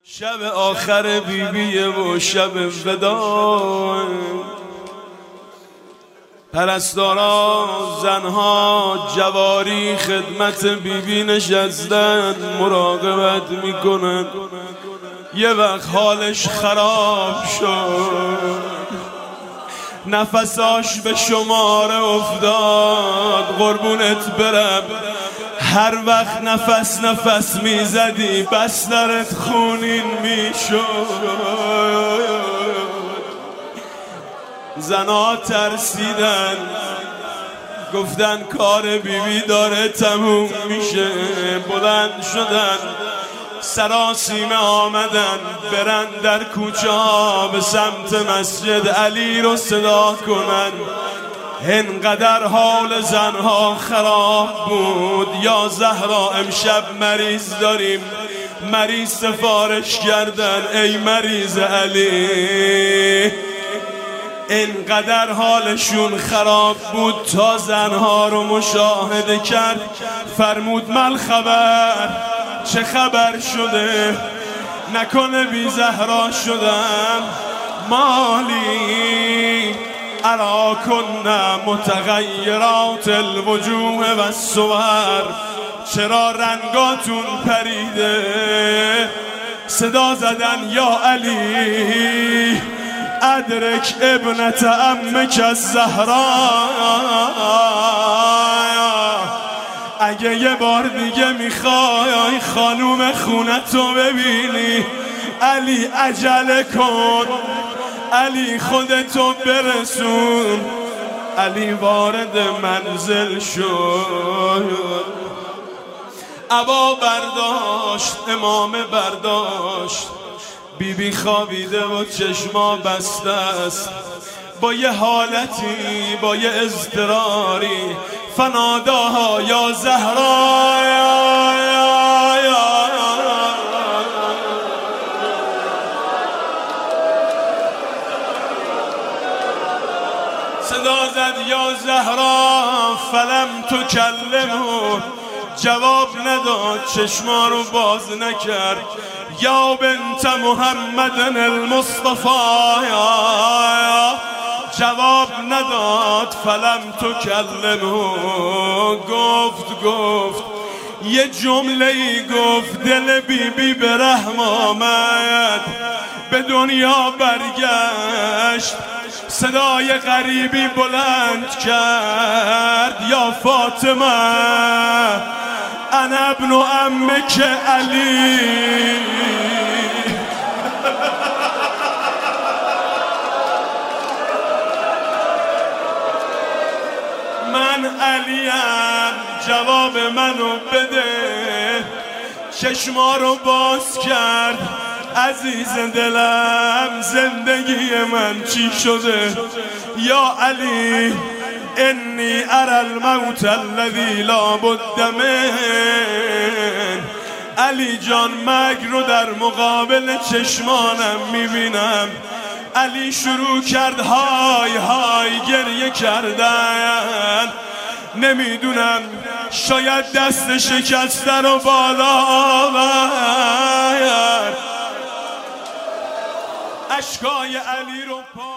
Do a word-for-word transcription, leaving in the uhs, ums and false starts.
شب آخر بیبیه و شب ودا، پرستارا زنها جواری خدمت بیبی نشستن مراقبت میکنن. یه وقت حالش خراب شد، نفساش به شماره افتاد. قربونت برم، هر وقت نفس نفس میزدی بسترت خونین میشد. زنا ترسیدن، گفتن کار بیبی داره تموم میشه. بلند شدن، سراسیمه آمدن برن در کوچه ها به سمت مسجد علی رو صدا کنن. انقدر حال زنها خراب بود. یا زهرا امشب مریض داریم. مریض سفارش کردن، ای مریض علی. انقدر حالشون خراب بود تا زنها رو مشاهده کرد. فرمود مل خبر، چه خبر شده؟ نکنه بی زهرا شدم؟ مالی اراکن متغیرات الوجوه و الصور، چرا رنگاتون پریده؟ صدا زدن یا علی ادرک ابنت عمک الزهرا. اگه یه بار دیگه میخوای خانوم خونتو ببینی، علی عجله کن، علی خودتو برسون. علی وارد منزل شد، عبا برداشت، امامه برداشت. بی بی خوابیده و چشما بسته است، با یه حالتی، با یه اضطراری. فناداها یا زهرا، یا یا یا صدا زد یا زهرا. فلم تکلمه، جواب نداد، چشما رو باز نکرد. یا بنت محمد المصطفى، جواب نداد. فلم تکلمه، گفت گفت یه جمله ای گفت. دل بی بی به رحم آمد، به دنیا برگشت. صدای غریبی بلند کرد، یا فاطمه انا ابن عمک علی. من علیم، جواب منو بده. چشما رو باز کرد، عزیز دلم زندگی من چی شده؟ یا علی انی اری الموت الذی لا بد من. علی جان مرگ رو در مقابل چشمانم میبینم. علی شروع کرد های های گریه کردن. نمیدونم، شاید دست شکسته رو بالا آورد، اشکای علی رو پا